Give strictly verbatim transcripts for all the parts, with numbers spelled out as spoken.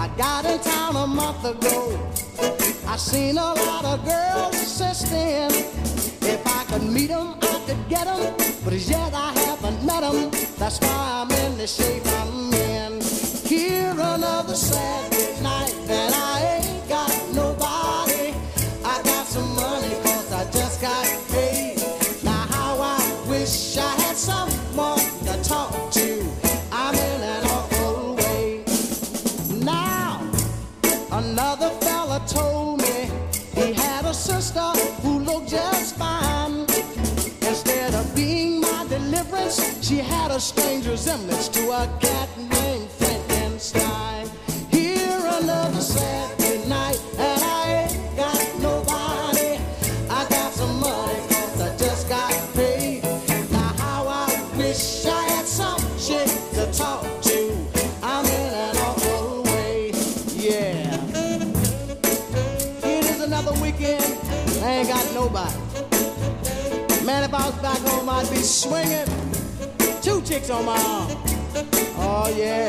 I got in town a month ago. I seen a lot of girls since then. If I could meet them, I could get them, but as yet I haven't met them. That's why I'm in the shape I'm in. Here another Saturday night, and I ain't got nobody. I got some money, cause I just got paid. Now how I wish I had someone to talk to. I'm in an awful way. Now, another fella told me he had a sister who looked just fine. Instead of being my deliverance, she had a strange resemblance to a cat named Frankenstein. Here another Saturday night, and I ain't got nobody. I got some money, cause I just got paid. Now how I wish I had some chick to talk to. I'm in an awful way, yeah. It is another weekend, I ain't got nobody. Man, if I was back home, I'd be swinging. Two chicks on my arm. Oh, yeah.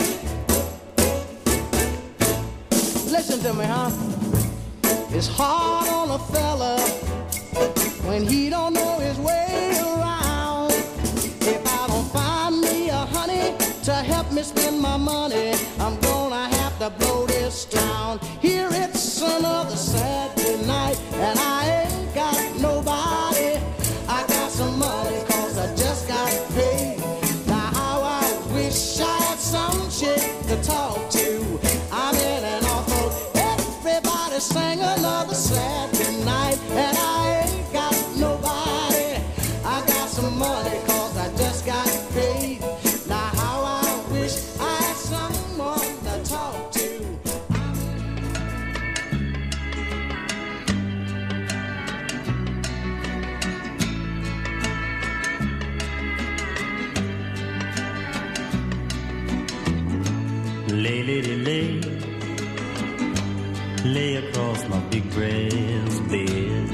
Listen to me, huh? It's hard on a fella when he don't know his way around. If I don't find me a honey to help me spend my money, I'm gonna have to blow this town. Here it's another Saturday night, and I ain't got nobody. I got some money, cause I just got paid. Now how I wish I had some chick to talk to. I'm in an awful. Everybody sang another Saturday night, and I ain't got nobody. I got some money, cause I just got paid. Now how I wish I had someone to talk to. Lay, lady, lay, lay across my big brass bed.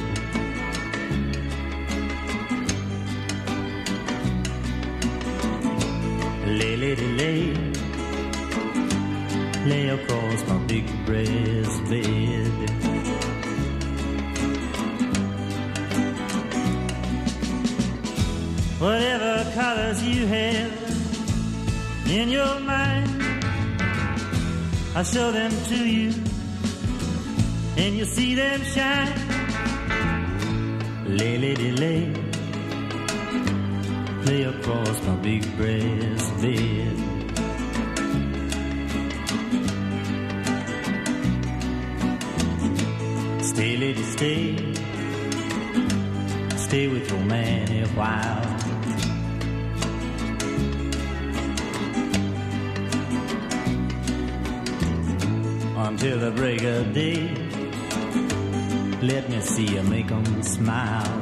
Lay, lady, lay, lay across my big brass bed. Whatever colors you have in your mind, I'll show them to you, and you'll see them shine. Lay, lady, lay, lay across my big brass bed. Stay, lady, stay, stay with your man a while. Until the break of day, let me see you make 'em smile.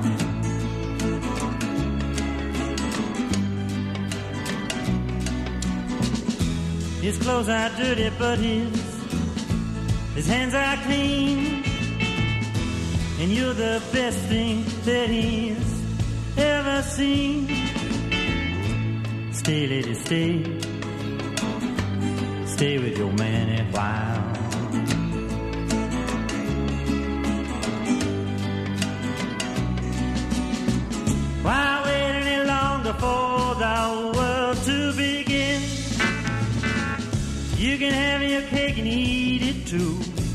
His clothes are dirty, but his his hands are clean, and you're the best thing that he's ever seen. Stay, lady, stay, stay with your man a while. Why wait any longer for the world to begin? You can have your cake and eat it too.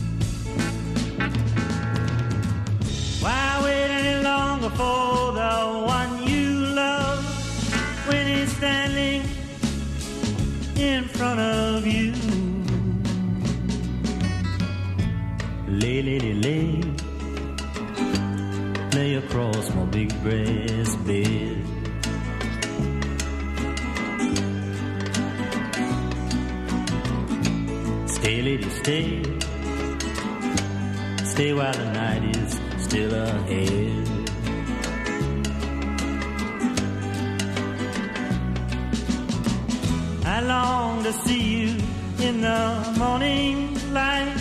Why wait any longer for the one you love when he's standing in front of you? Lay, lady, lay, lay across my big brass bed. Stay, lady, stay, stay while the night is still ahead. I long to see you in the morning light.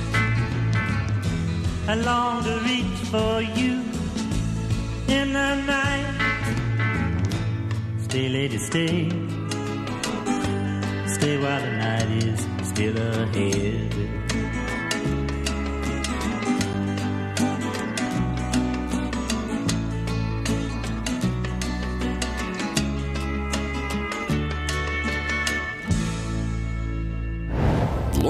I long to reach for you in the night. Stay, lady, stay, stay while the night is still ahead.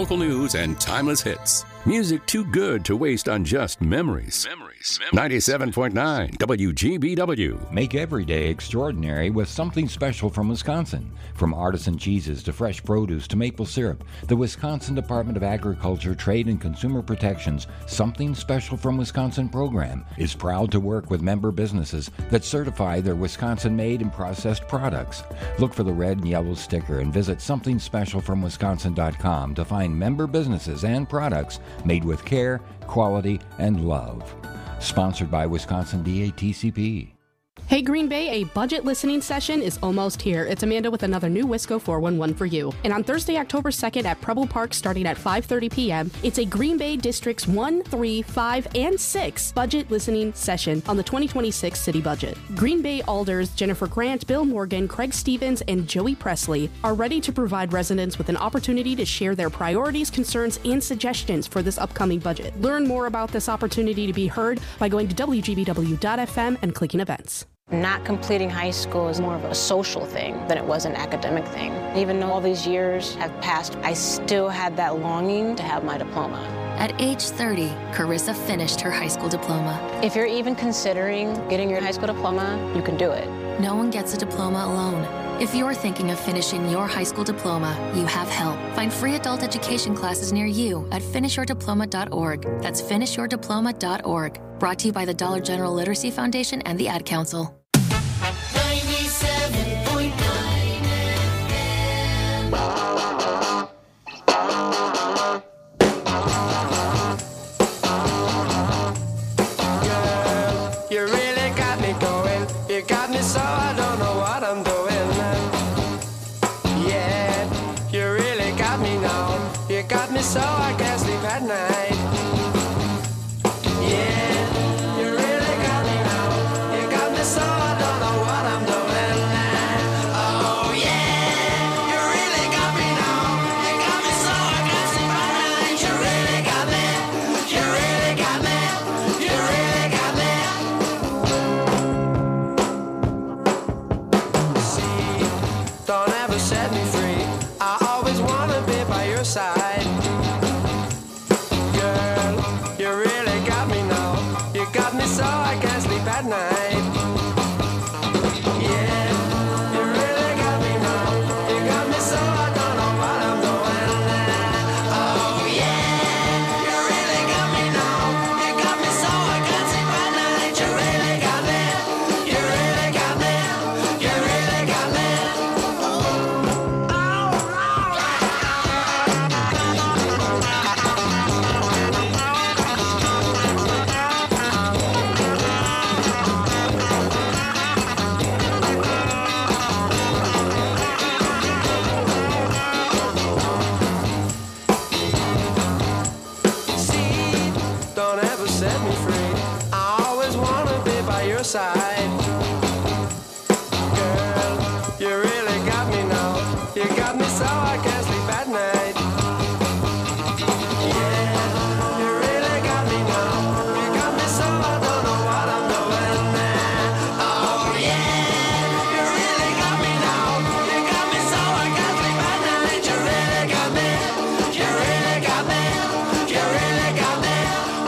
local news and timeless hits. Music too good to waste on just memories. Memories. ninety-seven point nine W G B W. Make every day extraordinary with something special from Wisconsin. From artisan cheeses to fresh produce to maple syrup, the Wisconsin Department of Agriculture, Trade and Consumer Protection's Something Special from Wisconsin program is proud to work with member businesses that certify their Wisconsin-made and processed products. Look for the red and yellow sticker and visit something special from wisconsin dot com to find member businesses and products made with care, quality, and love. Sponsored by Wisconsin D A T C P. Hey Green Bay, a budget listening session is almost here. It's Amanda with another new Wisco four one one for you. And on Thursday, October second at Preble Park starting at five thirty p.m., it's a Green Bay Districts one, three, five, and six budget listening session on the twenty twenty-six city budget. Green Bay Alders Jennifer Grant, Bill Morgan, Craig Stevens, and Joey Presley are ready to provide residents with an opportunity to share their priorities, concerns, and suggestions for this upcoming budget. Learn more about this opportunity to be heard by going to W G B W dot F M and clicking events. Not completing high school is more of a social thing than it was an academic thing. Even though all these years have passed, I still had that longing to have my diploma. At age thirty, Carissa finished her high school diploma. If you're even considering getting your high school diploma, you can do it. No one gets a diploma alone. If you're thinking of finishing your high school diploma, you have help. Find free adult education classes near you at finish your diploma dot org. That's finish your diploma dot org. Brought to you by the Dollar General Literacy Foundation and the Ad Council. ninety-seven point nine F M. Girl, you really got me going. You got me so I don't know what I'm doing. Yeah, you really got me now. You got me so I can't sleep at night. Yeah, you really got me now. You got me so I don't know what I'm doing. Oh yeah, you really got me now. You got me so I can't sleep at night. You really got me. You really got me. You really got me. See, don't ever set me free. I always wanna be by your side. Girl, you really got me now. You got me so I can't sleep at night. Yeah, you really got me now. You got me so I don't know what I'm doing. Oh yeah, you really got me now. You got me so I can't sleep at night. You really got me. You really got me. You really got me. See, don't ever set me free. I always wanna be by your side. Girl, you really got me now. You got me so I can't sleep at night. Yeah, you really got me now. You got me so I don't know what I'm doing. Oh yeah, you really got me now. You got me so I can't sleep at night. You really got me. You really got me. You really got me.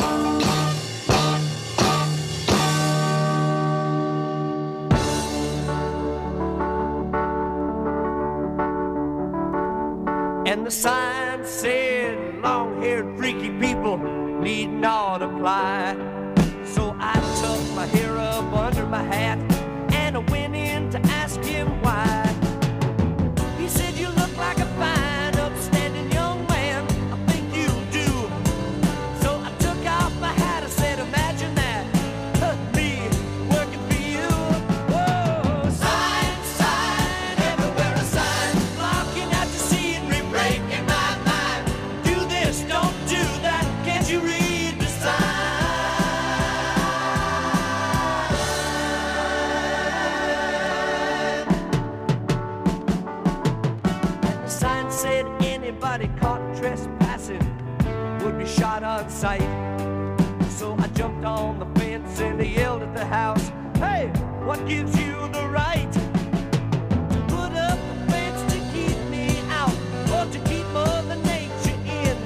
And the sign said, long-haired freaky people need not apply. So I tucked my hair up under my hat and I went in to ask him why. He said, you look like a fine, upstanding young man. I think you do. So I took off my hat. I said, imagine that, huh, me working for you. Whoa, sign, sign, everywhere a sign, blocking out the scenery, breaking my mind. Do this, don't do that. Can't you read the sign? The sign said anybody caught trespassing would be shot on sight. So I jumped on the fence and I yelled at the house, hey, what gives you the right to put up a fence to keep me out or to keep Mother Nature in?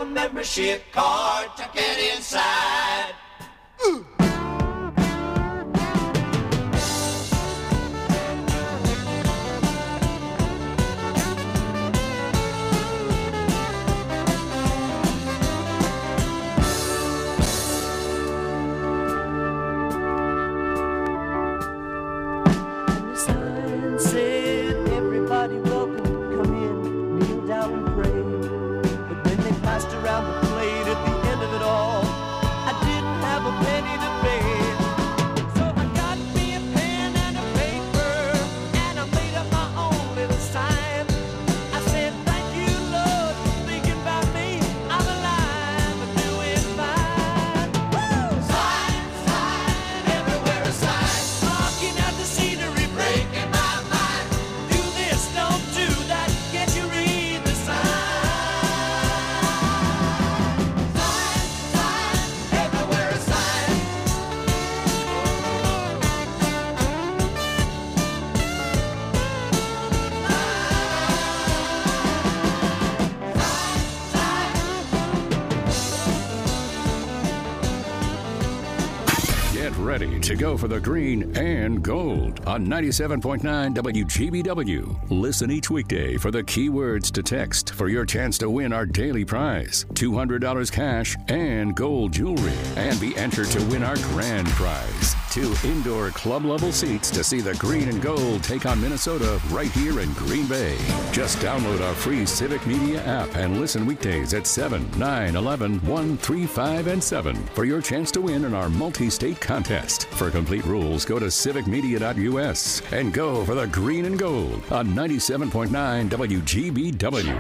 a membership card to get inside. Ooh. Ready to go for the green and gold on ninety-seven point nine W G B W. Listen each weekday for the keywords to text for your chance to win our daily prize, two hundred dollars cash and gold jewelry, and be entered to win our grand prize, two indoor club-level seats to see the green and gold take on Minnesota right here in Green Bay. Just download our free Civic Media app and listen weekdays at seven, nine, eleven, one, three, five, and seven for your chance to win in our multi-state contest. For complete rules, go to civic media dot U S and go for the green and gold on ninety-seven point nine W G B W.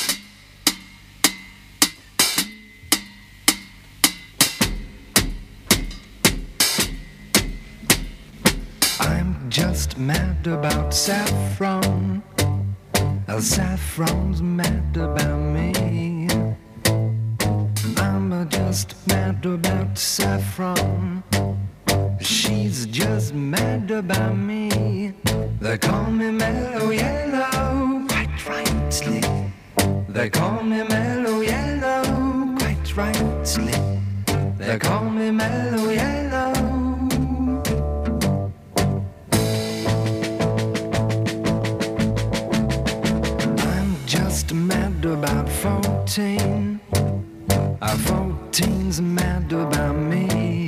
I'm just mad about saffron. Uh, saffron's mad about me. I'm uh, just mad about saffron. She's just mad about me. They call me Mellow Yellow, quite rightly. They call me Mellow Yellow, quite rightly. They call me Mellow Yellow. I'm just mad about fourteen. Uh, fourteen's mad about me.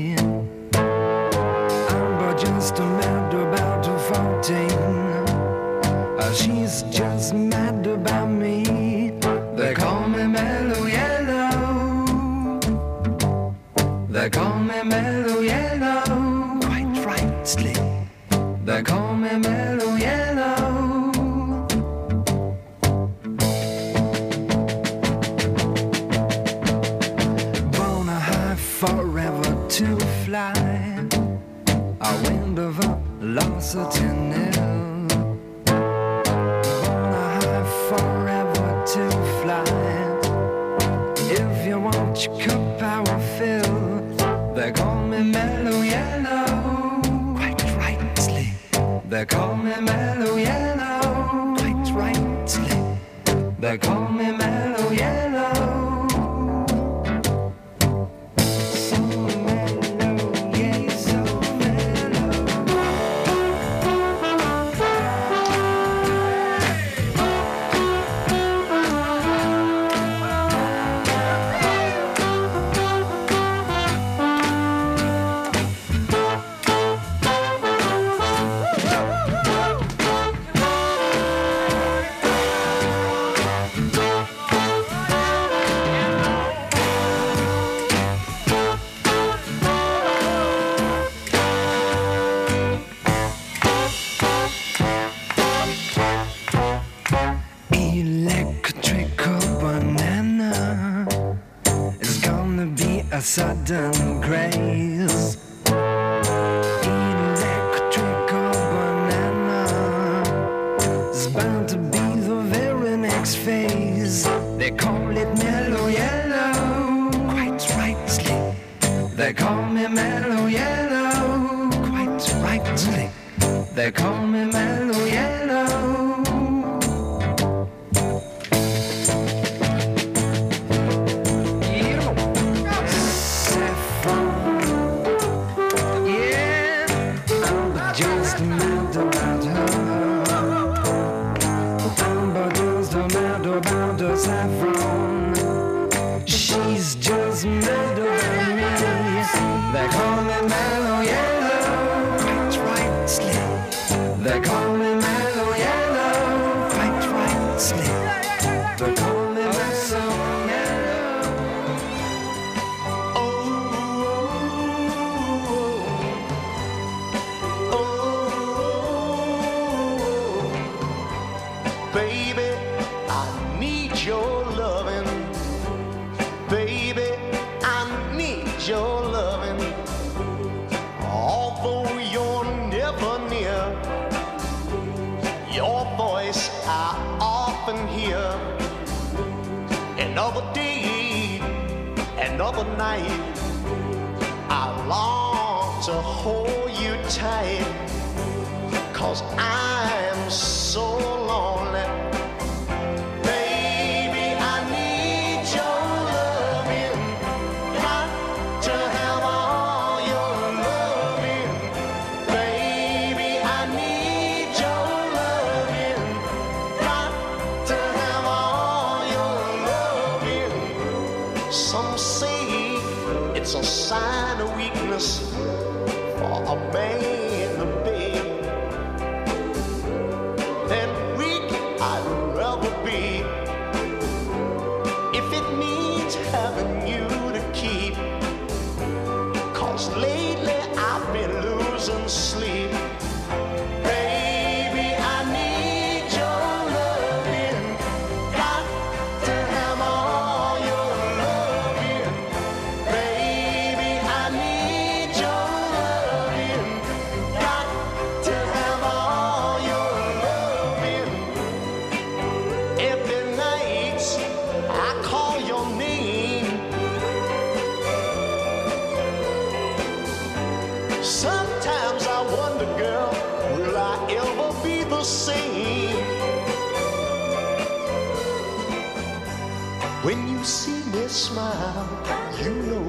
Just mad about fourteen. Uh, she's just mad about me. They call me Mellow Yellow. They call me Mellow Yellow, quite rightly. They call me Mellow Yellow. Born a high forever to fly. A wind of velocity nil. Born a high forever to fly. If you want your cup power fill, they call me Mellow Yellow, quite rightly. They call me Mellow Yellow, quite rightly. They call me Mellow Yellow. A sudden craze. Electrical banana is bound to be the very next phase. They call it Mellow Yellow, quite rightly. They call me Mellow Yellow, quite rightly. They call me Mellow Yellow. another night. I long to hold you tight, 'cause I'm so lonely. Baby, I need your loving. Got to have all your loving. Baby, I need your loving. Got to have all your loving. Some say it's a sign of weakness for a man to beg. Then weak I'd rather be, if it means having you to keep. 'Cause lately I've been losing sleep. Baby, I need your loving. Got to have all your loving. Baby, I need your loving. Got to have all your loving. Every night I call your name. Sometimes I wonder, girl, will I ever be the same? When you see me smile, you know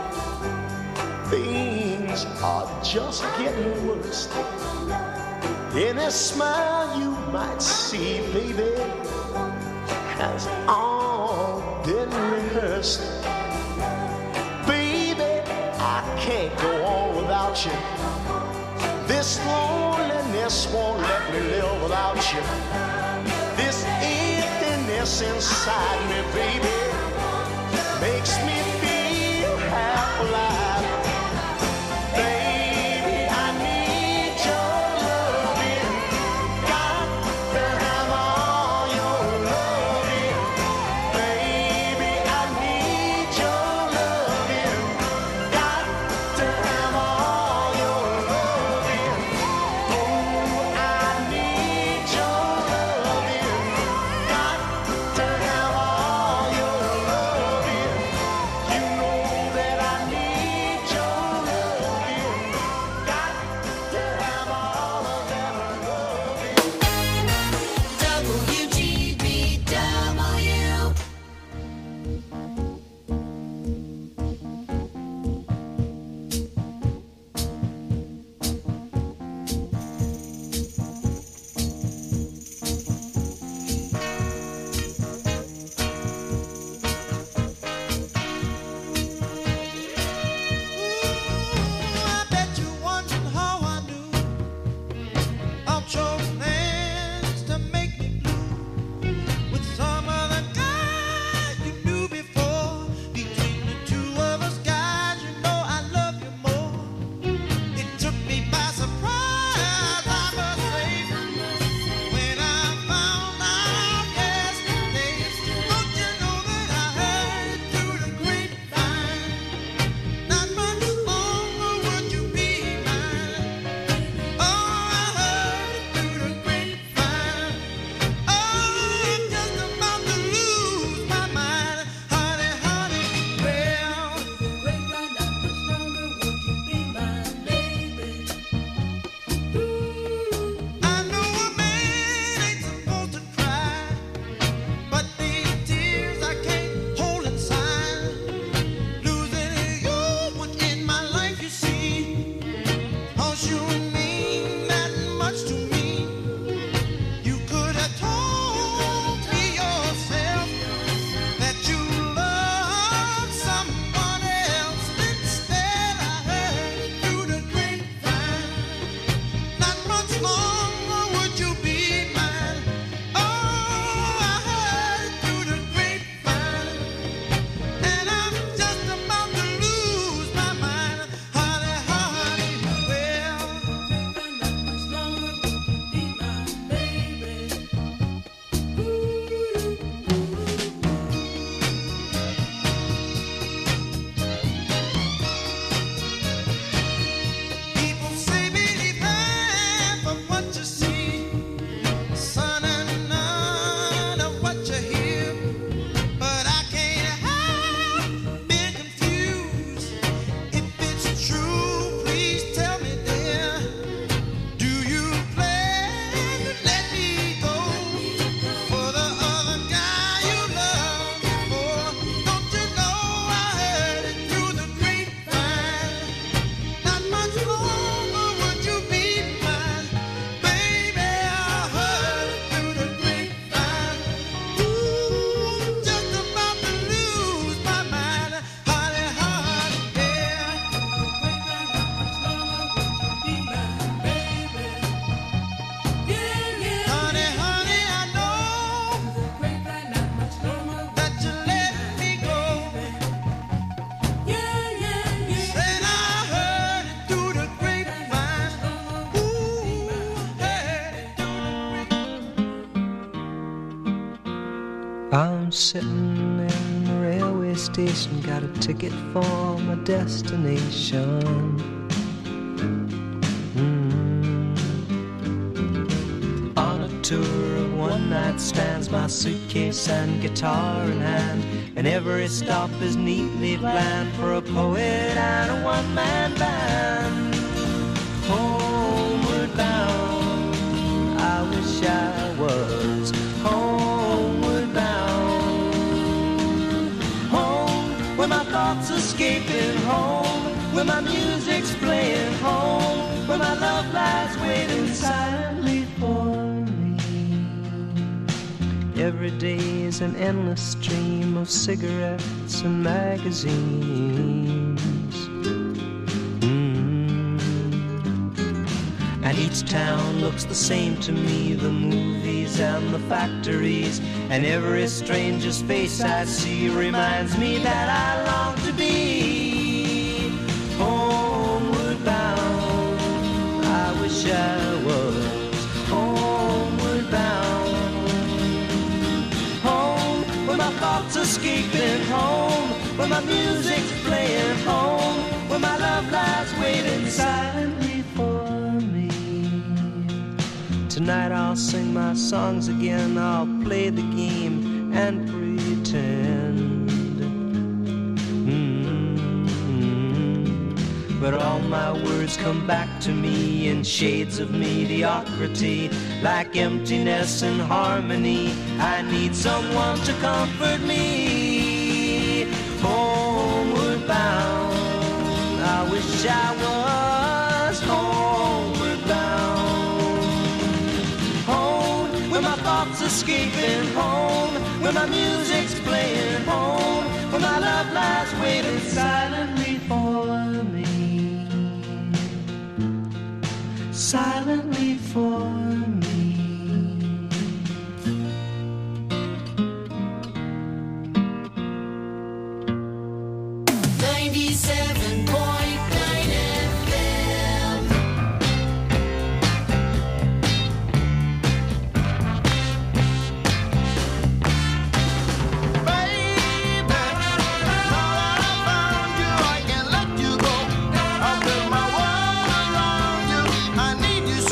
things are just getting worse. Any smile you might see, baby, has all been rehearsed. Baby, I can't go on without you. This loneliness won't let me live without you. This emptiness inside me, baby, makes me feel half alive. Baby, I need your loving. Got to have all your loving. Baby, I need your loving. Got to have all your loving. Oh, I need your loving. Got to have all your I'm sitting in the railway station, got a ticket for my destination. Mm. On a tour of one night stands, my suitcase and guitar in hand, and every stop is neatly planned for a poet and a one-man band. Homeward bound, I wish I was homeward bound. Home, where my thoughts escaping, home, where my music's playing, home, where my love lies waiting silently for me. Every day is an endless stream of cigarettes and magazines. And each town looks the same to me, the movies and the factories, and every stranger's face I see reminds me that I long to be homeward bound. I wish I was homeward bound. Home, where my thoughts escaping, home, where my music's playing, home, where my love lies waiting silently for me. Tonight I'll sing my songs again, I'll play the game and pretend. Mm-hmm. But all my words come back to me in shades of mediocrity, like emptiness and harmony. I need someone to comfort me. Homeward bound, I wish I was homeward bound. Where my thoughts escaping, home, where my music's playing, home, where my love lies waiting silently for me, silently for me. ninety-seven point nine F M. I need you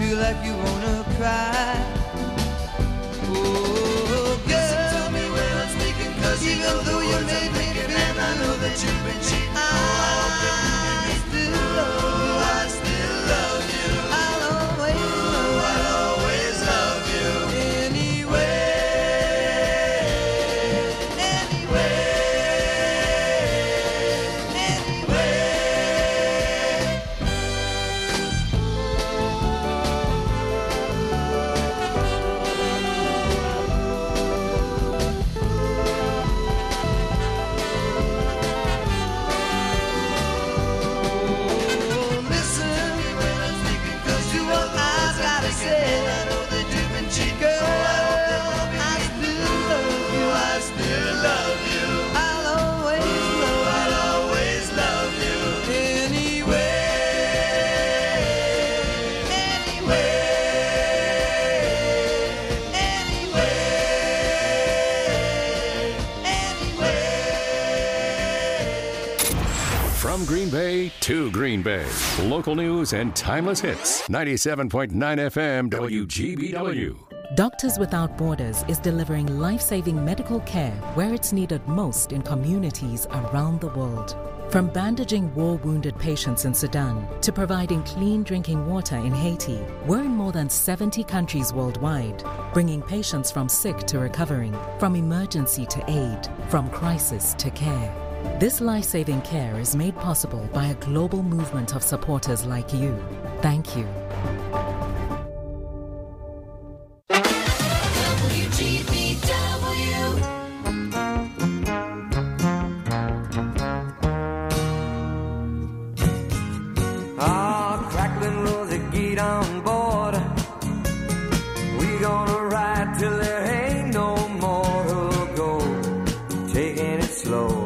feel like you wanna cry. Oh, girl, tell me when I'm speaking, cause even though you made me feel, and I know that you've been cheating, I, I still love you, I still love you, I'll always love you, I'll always love you, anyway, anyway, anyway. From Green Bay to Green Bay. Local news and timeless hits. ninety-seven point nine F M W G B W. Doctors Without Borders is delivering life-saving medical care where it's needed most in communities around the world. From bandaging war-wounded patients in Sudan to providing clean drinking water in Haiti, we're in more than seventy countries worldwide, bringing patients from sick to recovering, from emergency to aid, from crisis to care. This life-saving care is made possible by a global movement of supporters like you. Thank you. W G B W. Ah, crackling Rosie, get on board. We gonna ride till there ain't no more to go. Taking it slow.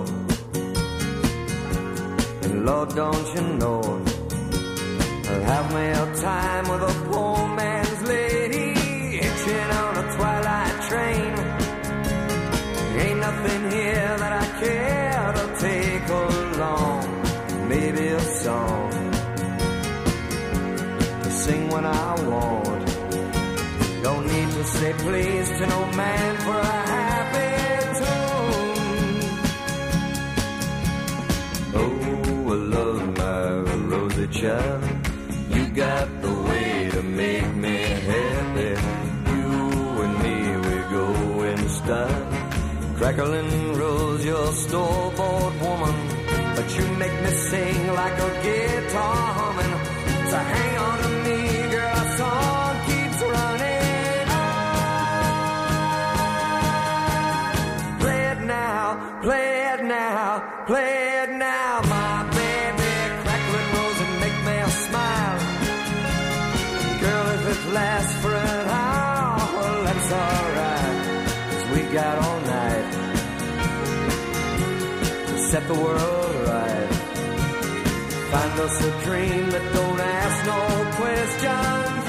And Lord, don't you know, I'll have me a time with a poor man's lady, hitching on a twilight train. Ain't nothing here that I care to take along. Maybe a song to sing when I want. Don't need to say please to no man for a happy tune. Oh, I love my Rosie child. You got the way to make me happy. You and me, we go in style. Crackling Rose, you're store-bought woman, but you make me sing like a guitar humming. So hang on to me, girl, our song keeps running on. Play it now, play it now, play it now, my baby. Crackling Rose and make me smile. Girl, if it lasts for an hour, well, that's alright, 'cause we got all night to set the world right. Find us a dream that don't ask no questions,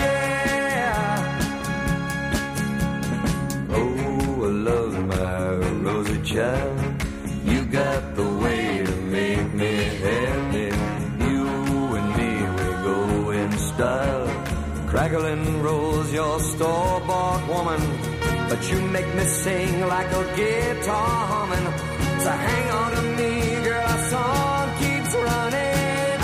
yeah. Oh, I love my Rosie child. You got the way to make me happy. You and me, we go in style. Crackling Rose, you're store-bought woman, but you make me sing like a guitar humming. So hang on to me, girl, our song keeps running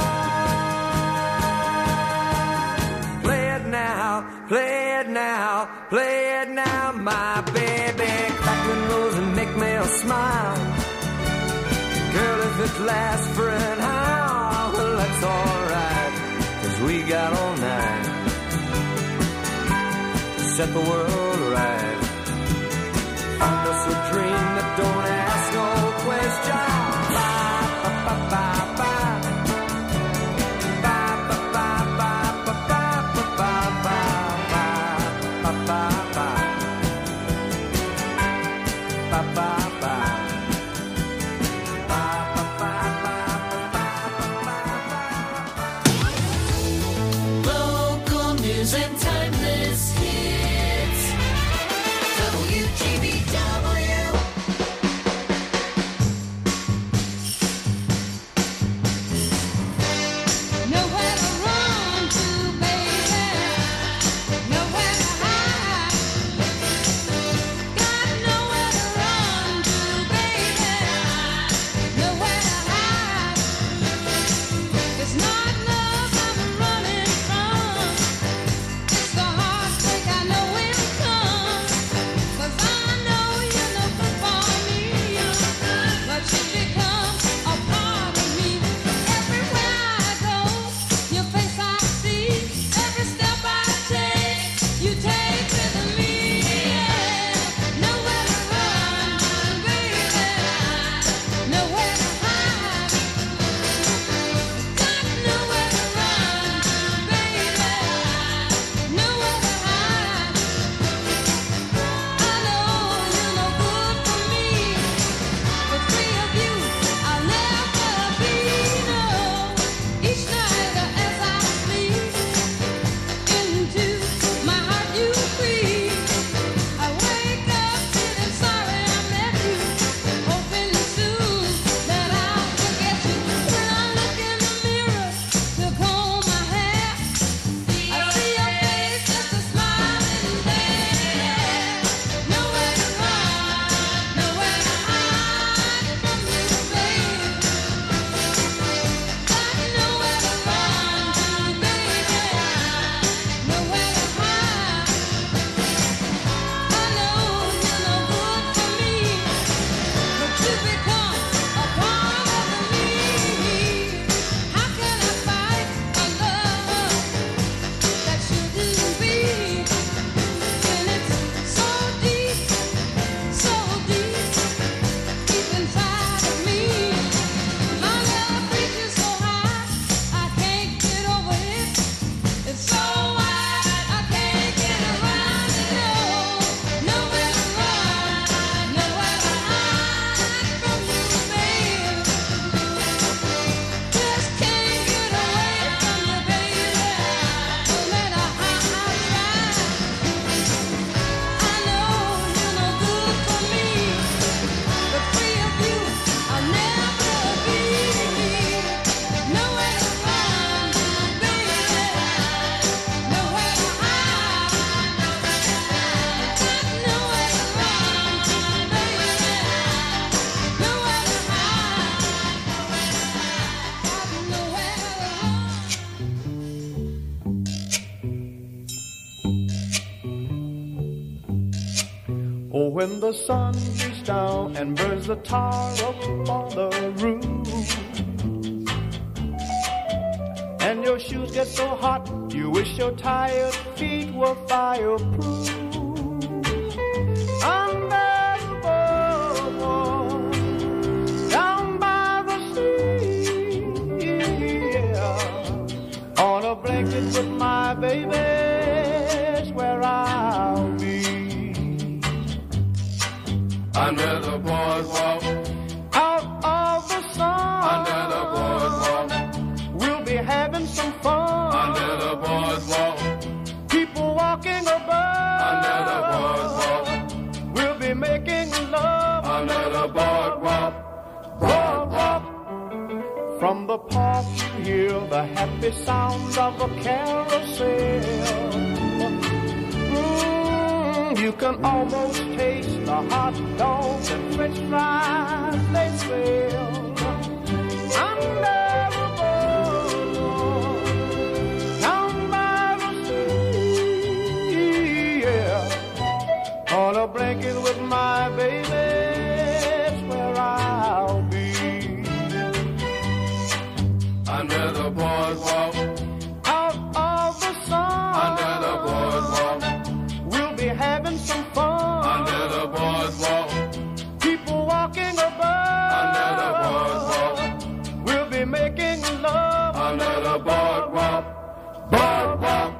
on. Play it now, play it now, play it now, my baby. Crackling Rose and make me a smile. Girl, if it lasts for an hour, well, that's alright, 'cause we got all night to set the world right. Find us a dream that don't ask no questions. Bye, ba, ba, ba, ba. Bye, ba, ba, ba, ba, ba, ba, ba, ba, ba, ba, ba. Ba, ba, ba. Local news and timeless hits. W G B W. when the sun beats down and burns the tar up on the roof. And your shoes get so hot, you wish your tired feet were fireproof. Under the boardwalk, down by the sea, yeah. On a blanket with my baby's where I'll be. Under the boardwalk, out of the sun, under the boardwalk, we'll be having some fun. Under the boardwalk, people walking above. Under the boardwalk, we'll be making love. Under the boardwalk, boardwalk. From the park you hear the happy sound of a carousel. Mm, you can almost taste the hot dogs and french fries they sell. Under the boardwalk, down by the sea, yeah. On a blanket with my baby's where I'll be. under the boardwalk, out of the sun, under the boardwalk, we'll be having some fun. under the boardwalk, People walking above, under the boardwalk, we'll be making love. under the boardwalk, boardwalk.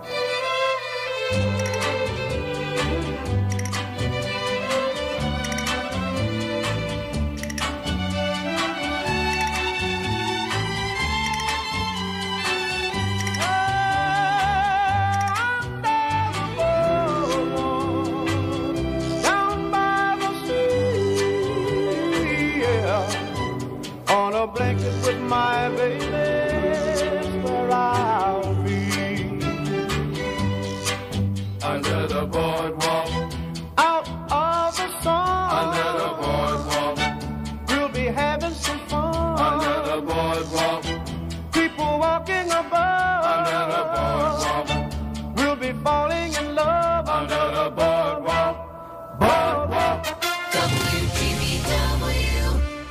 Down by the sea, yeah. On a blanket with my baby, where I'll be. Under the boardwalk, Out of the sun, under the boardwalk, we'll be having some fun. under the boardwalk, People walking above, under the boardwalk, we'll be falling in love. under the boardwalk, boardwalk. W G B W.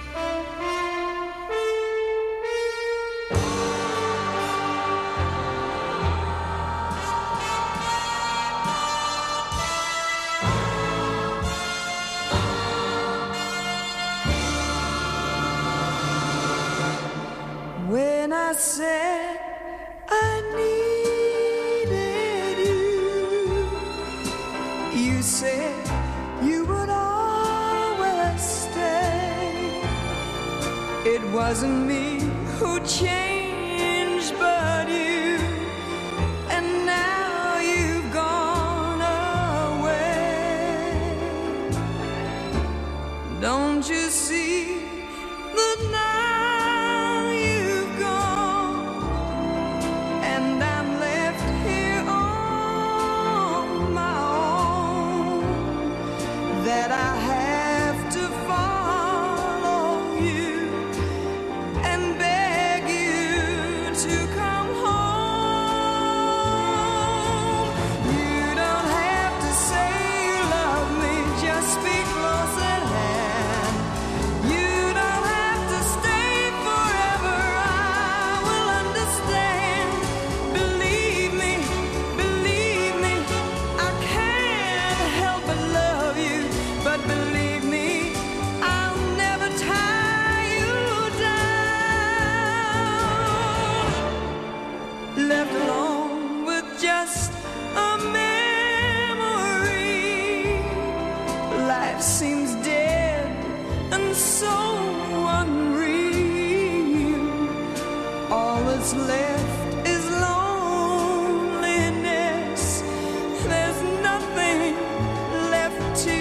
When I said I needed you, you said you would always stay. It wasn't me who changed, but you, and now you've gone away. Don't you see that now you've gone, and I'm left here on my own, that I have to follow you and beg you to come home. You don't have to say you love me, just speak close at hand. You don't have to stay forever, I will understand. Believe me, believe me, I can't help but love you. But believe me, I'll never tie you down. Left alone with just a memory, life seems dead and so unreal. All that's left is loneliness. There's nothing left to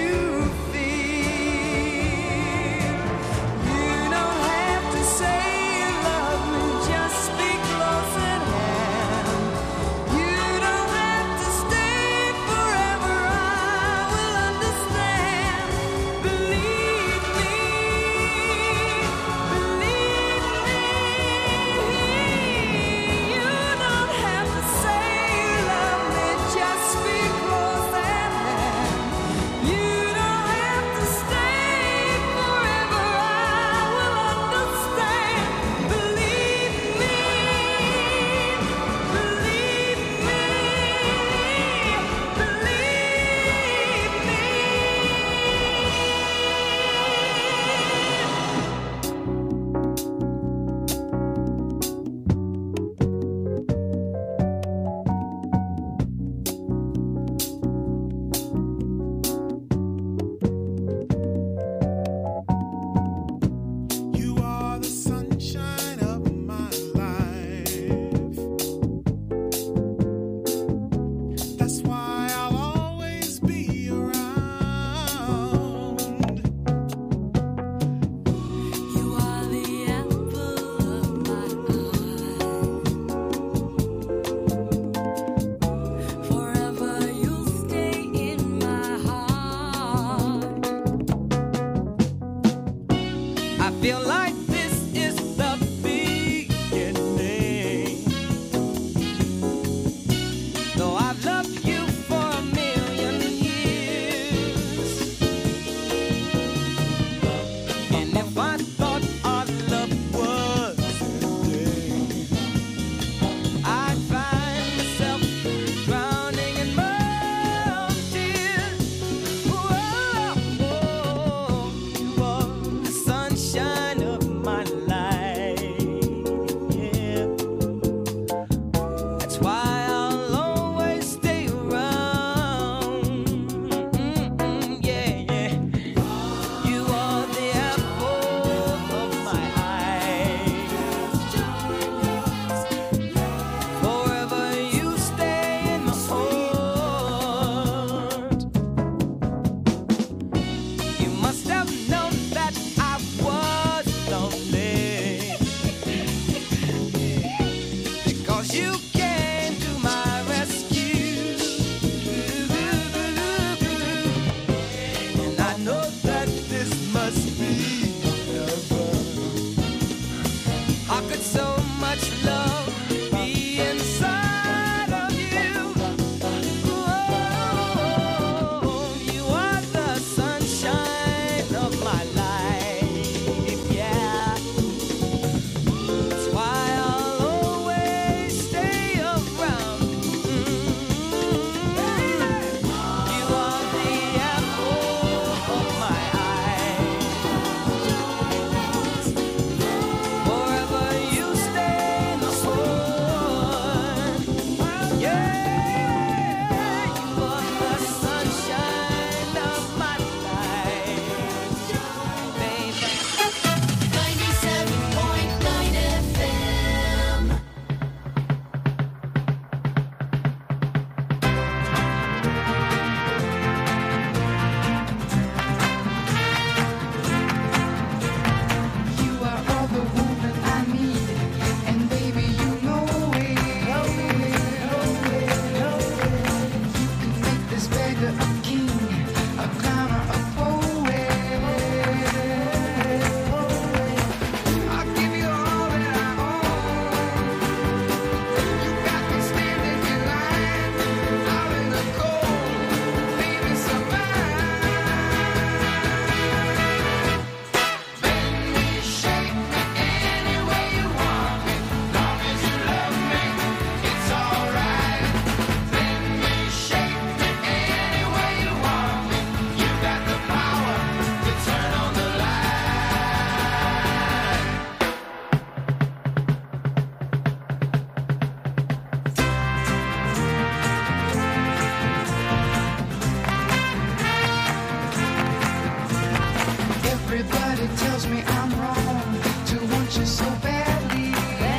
feel. You don't have to say you love me, just speak close at hand. You don't have to stay forever, I will understand. Believe me, believe me. I feel like this is the beginning. Though I've loved you for a million years, and if I thought our love was ending, I'd find myself drowning in my own tears. Whoa, whoa, you are the sunshine of my life. Yeah, that's why I'll always stay around. Mm-mm, yeah, yeah. You are the apple of my eye. Forever you stay in my heart. You must have known that I was lonely, because you came to my rescue. And I know that this must be heaven. How could so much love be inside of you? Oh, you are the sunshine of my life. Yeah, that's why I'll always stay around. You are the apple of my eye. Forever you stay in the heart. Yeah, you are the sunshine of my life, baby. ninety-seven point nine F M. You are all the woman I need, and baby, you know it. You can make this beggar a king, a clown or a poet. I'll give you all that I own. You got me standing in line, out in the cold, baby, survive. Bend me, shake me any way you want me. Long as you love me, it's alright. Bend me, shake me any way you want me. You got the power to turn on the light. Everybody tells me I'm wrong to want you so badly,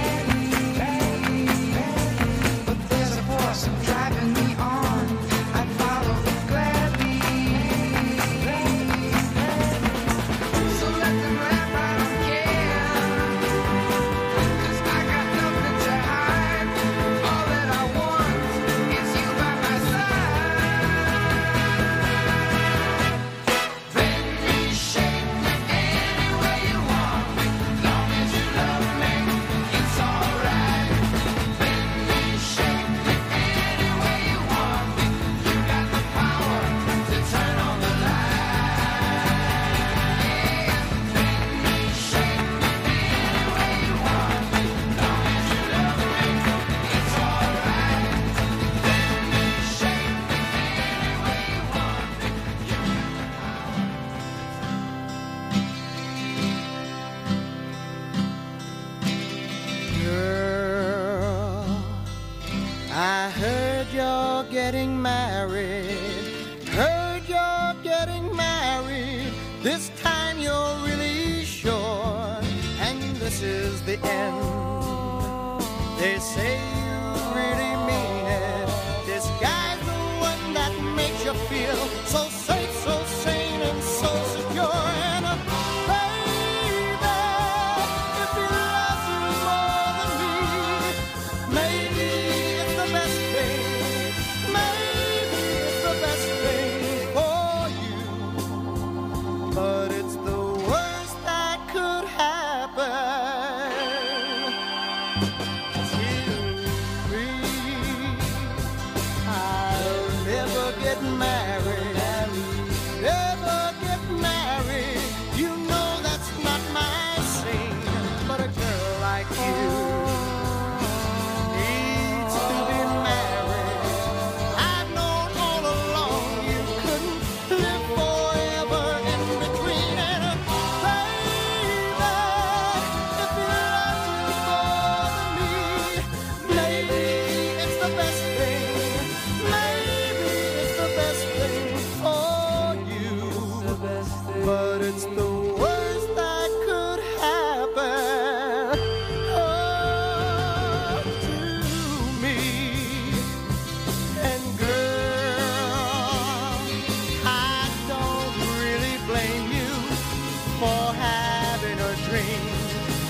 but there's a force driving me on. I'd follow it gladly. So let them laugh, I don't care, 'cause I got nothing to hide. All that I want is you by my side. Bend me, shake me any way you want me. Long as you love me, it's alright. Bend me, shake me any way you want me. You got the power to turn on the light. Bend me, shake me any way you want me. Long as you love me, it's alright. Bend me, shake me any way you want me. You got the power. Girl, I heard you're getting married. Heard you're getting married. This time you're really sure. And this is the end. They say you really mean it. This guy's the one that makes you feel so safe, so sane, and so secure. And uh, baby, if he loves you more than me, maybe it's the best thing. Maybe it's the best thing for you. But it's the worst that could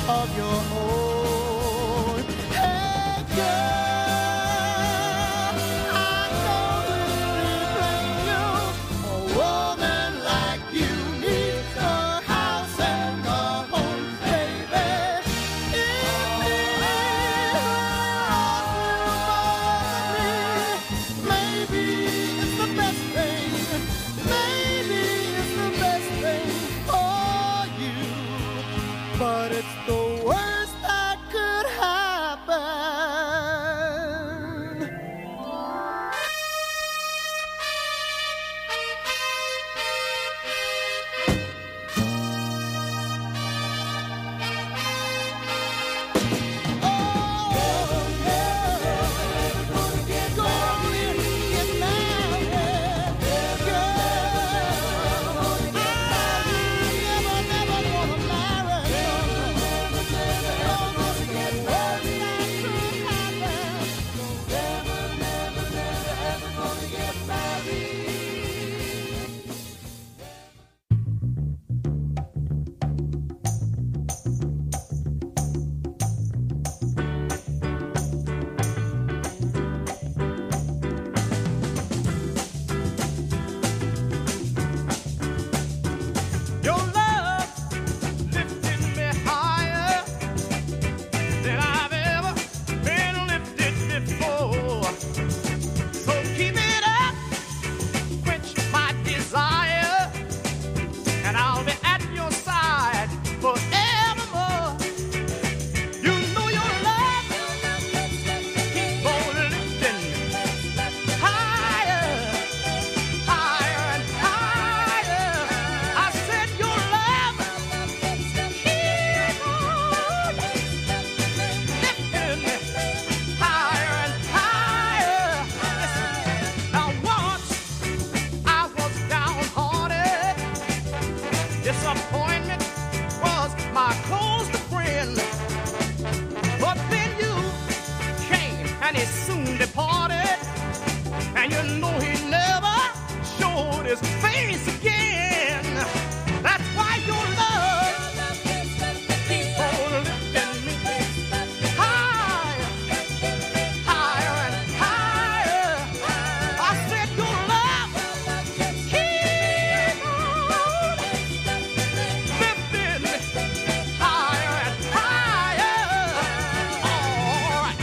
of your own. Hey girl, I know it's plain you. A woman like you needs a house and a home, baby. Maybe it's the best thing. Maybe it's the best thing for you. But it's the worst that could happen. Your love lifted me higher than I've ever been lifted before. So keep it up, quench my desire, and I'll be at your side forevermore. You know your love keep on lifting higher, higher and higher. I said your love keep on lifting higher and higher. Now once I was downhearted, disappointment was my closest friend. But then you came and he soon departed, and you know he never showed his face again. That's why your love keep on lifting me higher, higher and higher. I said your love keep on lifting me higher and higher. All right.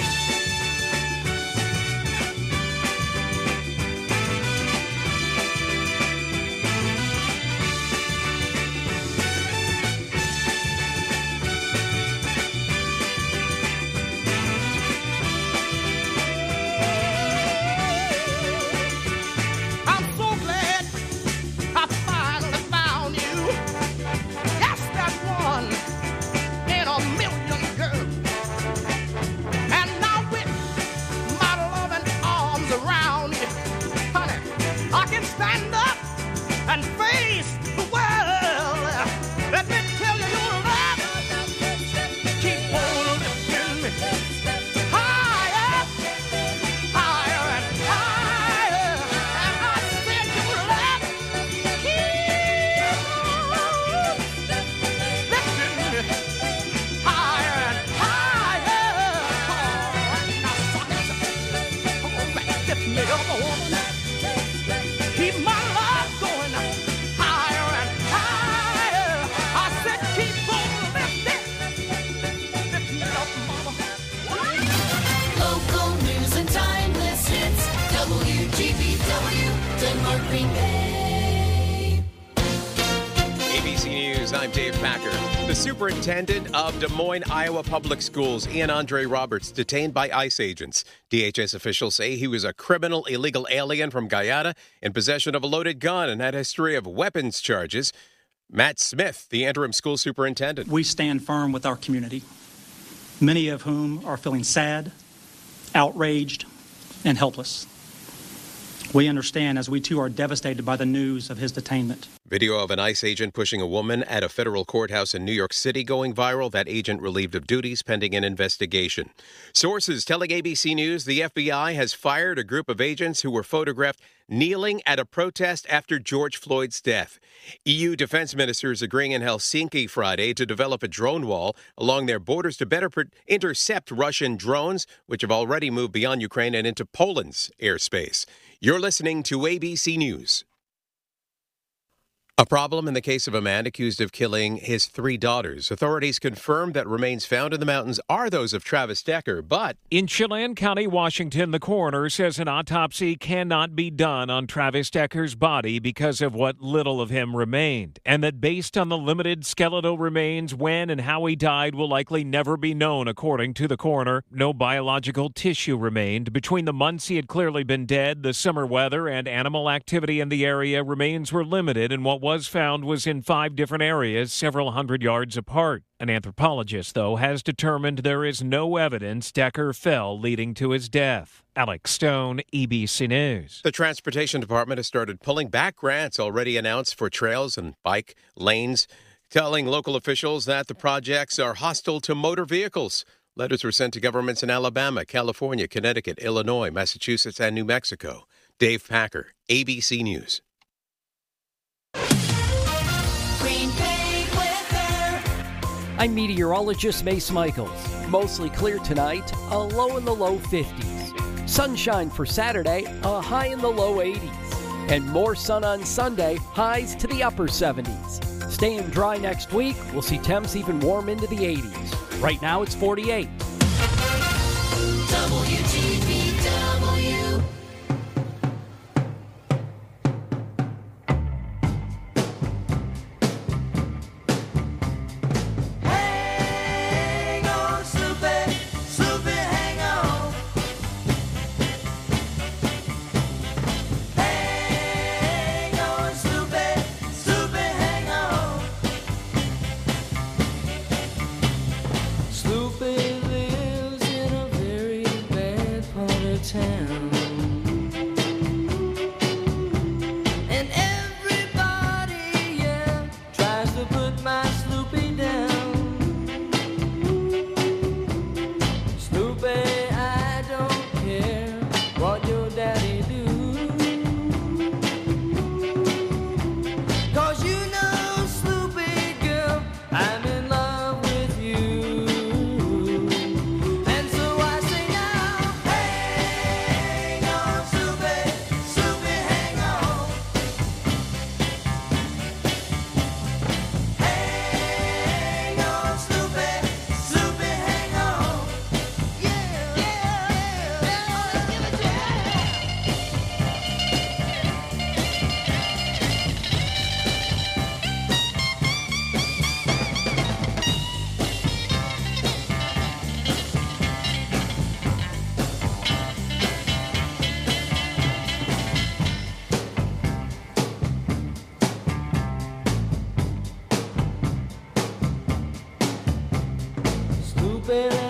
I'm so glad I finally found you. Yes, that one in a million girls. And now with my loving arms around you, honey, I can stand up and face the world. Let me tell you, your love keep on lifting me higher, higher and higher. And I said your love keep on lifting me higher and higher. Now, suckers, come on back, lift me up, woman. Keep my love going higher and higher. I said keep on lifting, lift me up, mama. Local news and timeless hits. W G B W, Denmark, Green Bay. A B C News, I'm Dave Packer. The superintendent of Des Moines, Iowa Public Schools, Ian Andre Roberts, detained by ICE agents. D H S officials say he was a criminal illegal alien from Guyana in possession of a loaded gun and had a history of weapons charges. Matt Smith, the interim school superintendent. We stand firm with our community, many of whom are feeling sad, outraged, and helpless. We understand as we too are devastated by the news of his detainment. Video of an ICE agent pushing a woman at a federal courthouse in New York City going viral. That agent relieved of duties pending an investigation. Sources telling A B C News the F B I has fired a group of agents who were photographed kneeling at a protest after George Floyd's death. E U defense ministers agreeing in Helsinki Friday to develop a drone wall along their borders to better per- intercept Russian drones, which have already moved beyond Ukraine and into Poland's airspace. You're listening to A B C News. A problem in the case of a man accused of killing his three daughters. Authorities confirmed that remains found in the mountains are those of Travis Decker, but... In Chelan County, Washington, the coroner says an autopsy cannot be done on Travis Decker's body because of what little of him remained, and that based on the limited skeletal remains, when and how he died will likely never be known, according to the coroner. No biological tissue remained. Between the months he had clearly been dead, the summer weather and animal activity in the area, remains were limited, and what was found was in five different areas, several hundred yards apart. An anthropologist, though, has determined there is no evidence Decker fell leading to his death. Alex Stone, E B C News. The Transportation Department has started pulling back grants already announced for trails and bike lanes, telling local officials that the projects are hostile to motor vehicles. Letters were sent to governments in Alabama, California, Connecticut, Illinois, Massachusetts, and New Mexico. Dave Packer, A B C News. I'm meteorologist Mace Michaels. Mostly clear tonight, a low in the low fifties. Sunshine for Saturday, a high in the low eighties. And more sun on Sunday, highs to the upper seventies. Staying dry next week, we'll see temps even warm into the eighties. Right now it's forty-eight. W G B W. Stupid